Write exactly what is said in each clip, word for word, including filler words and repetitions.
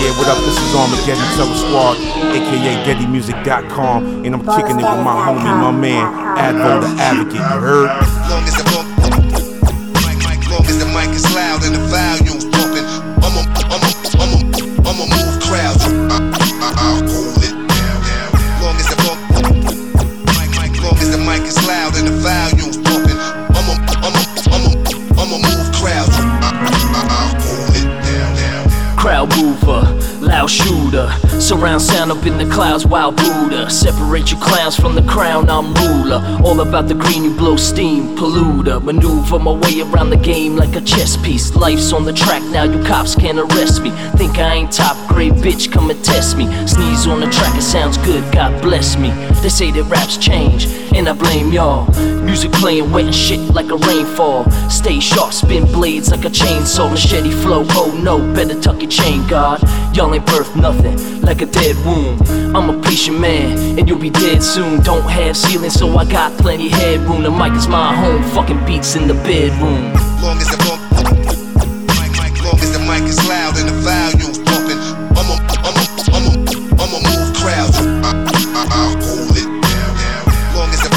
Yeah, what up? This is Armageddon Terror Squad, aka Getty Music dot com, and I'm kicking it with my homie, my man, Advo the Advocate. You heard? Long as the mic, long as the mic is loud and the volume's pumping, I'ma, I'ma, I'ma, I'ma move crowds. I'll hold it down, down. Long as the mic, long as the mic is loud and the volume's pumping, I'ma, I'ma, I'ma, I'ma move crowds. I'll hold it down, down. Crowd mover, loud shooter, surround sound up in the clouds, wild Buddha. Separate you clowns from the crown, I'm ruler. All about the green, you blow steam, polluter. Maneuver my way around the game like a chess piece. Life's on the track now, you cops can't arrest me. Think I ain't top grade, bitch, come and test me. Sneeze on the track, it sounds good, God bless me. They say that raps change, and I blame y'all. Music playing wet and shit like a rainfall. Stay sharp, spin blades like a chainsaw. Machete flow, oh no, better tuck your chain, God. Y'all ain't birth nothing, like a dead womb. I'm a patient man, and you'll be dead soon. Don't have ceilings, so I got plenty headroom. The mic is my home, fucking beats in the bedroom. Long as the mic, long as the mic is loud and the volume's pumping, I'ma, I'ma, I'ma, I'ma move crowds. I'll hold it down, down. Long as the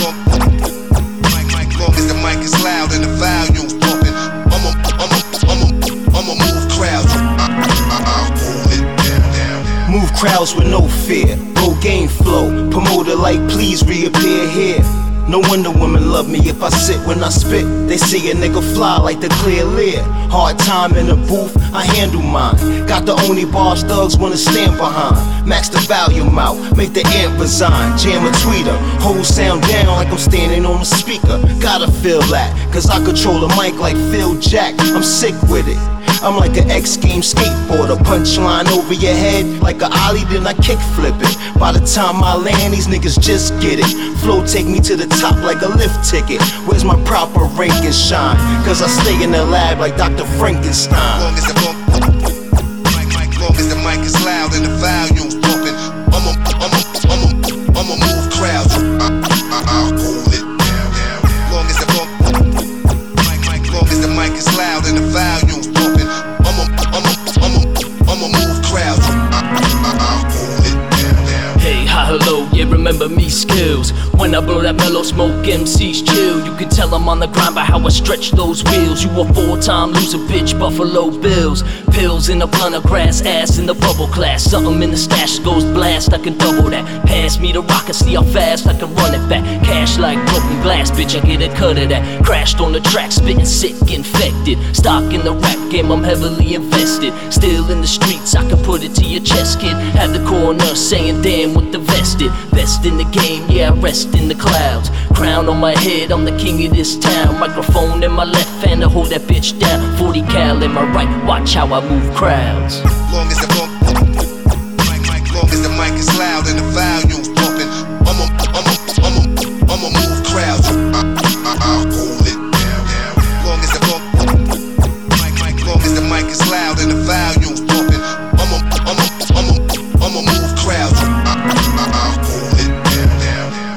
mic, long as the mic is loud and the volume's pumping, I'ma, I'ma, I'ma, I'ma move crowds. I'll hold it down, down. Move crowds with no fear, go game flow. Promoter like please reappear here. No wonder women love me if I sit when I spit. They say a nigga fly like the clear lear. Hard time in the booth, I handle mine. Got the only bars thugs wanna stand behind. Max the volume out, make the amp resign. Jam a tweeter, whole sound down like I'm standing on a speaker. Gotta feel that, cause I control the mic like Phil Jack. I'm sick with it. I'm like an X Games skateboarder, punchline over your head like a ollie, then I kick flip it. By the time I land, these niggas just get it. Flow take me to the top like a lift ticket. Where's my proper rank and shine? Cause I stay in the lab like Doctor Frankenstein. Long as the mic, long as the mic is loud and the volume's pumping, I'ma, I'ma, I'ma, I'ma move crowds. I'll hold it down, down. Long as the mic, long as the mic is loud and the volume's pumping, I'ma, I'ma, I'ma, I'ma move crowds. I'll hold it down, down. Hey, hi, hello, yeah, remember me skills. When I blow that mellow smoke, M Cs chill. You can tell I'm on the grind by how I stretch those wheels. You a four-time loser, bitch, Buffalo Bills. Pills in the blunt of grass, ass in the bubble class. Something in the stash goes blast, I can double that. Pass me the rock and see how fast I can run it back. Cash like broken glass, bitch, I get a cut of that. Crashed on the track, spitting sick, infected. Stock in the rap game, I'm heavily invested. Still in the streets, I can put it to your chest, kid. Had the corner saying damn with the vested. Best in the game, yeah, I rest in the clouds. Crown on my head, I'm the king of this town. Microphone in my left hand to hold that bitch down. Forty cal in my right, watch how I move crowds. Long as the